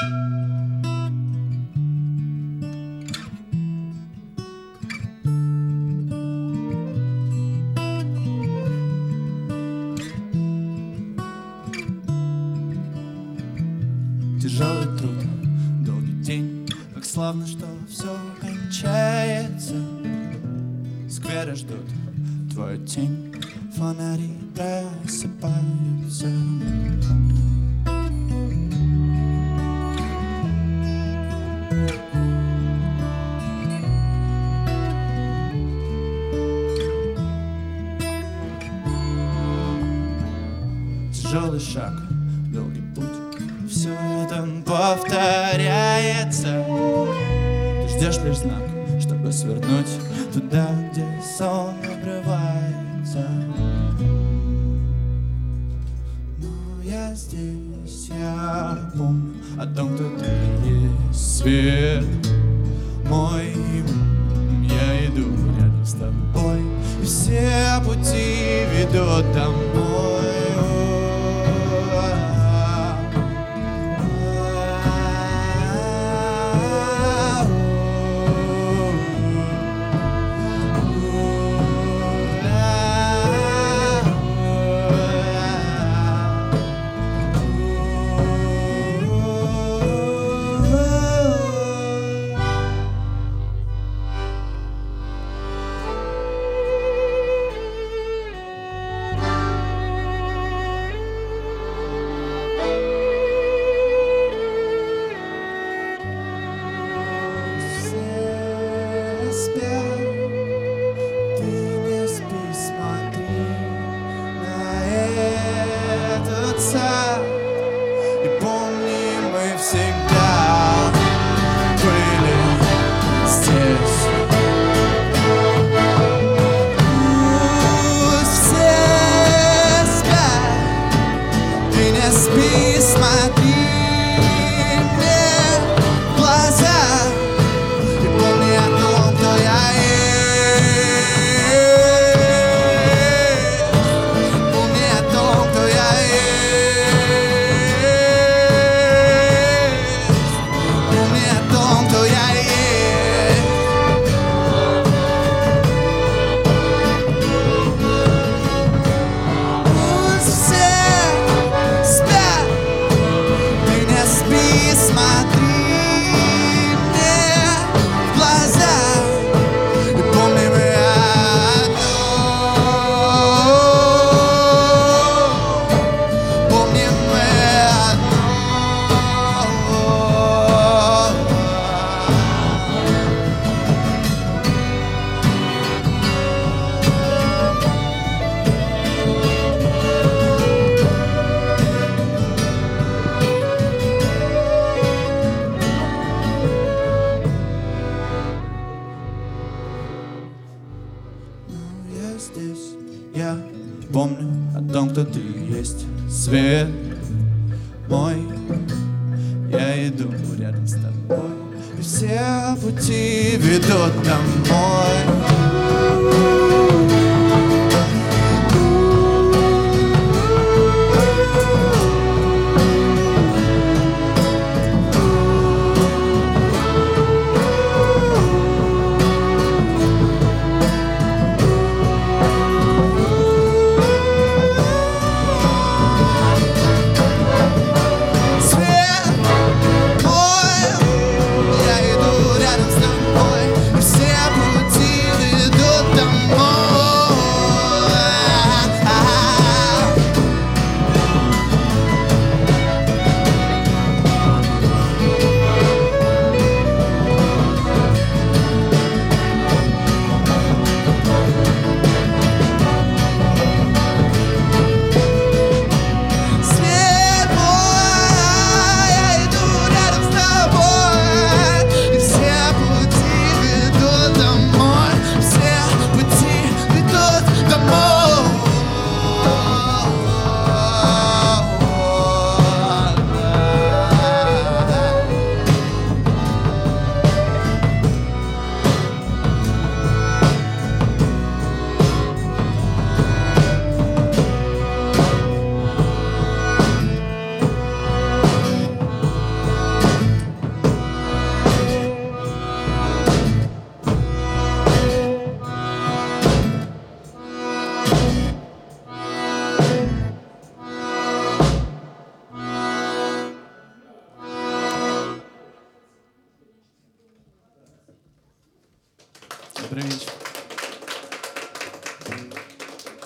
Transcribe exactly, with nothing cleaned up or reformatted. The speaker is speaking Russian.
Тяжелый труд, долгий день, как славно, что все кончается. Скверы ждут твою тень, фонари просыпаются. Тяжелый шаг, долгий путь, все это повторяется. Ты ждешь лишь знак, чтобы свернуть туда, где сон обрывается. Но я здесь, я помню о том, кто ты есть. Свет мой, я иду рядом с тобой, и все пути ведут домой. И помни, мы всегда были здесь. Пусть все спят, ты не спи, смотри мне в глаза и помни о том, кто я есть. Помни о том, кто я есть. Здесь я помню о том, кто ты есть. Свет мой, я иду рядом с тобой, и все пути ведут домой. Пути Добрый вечер.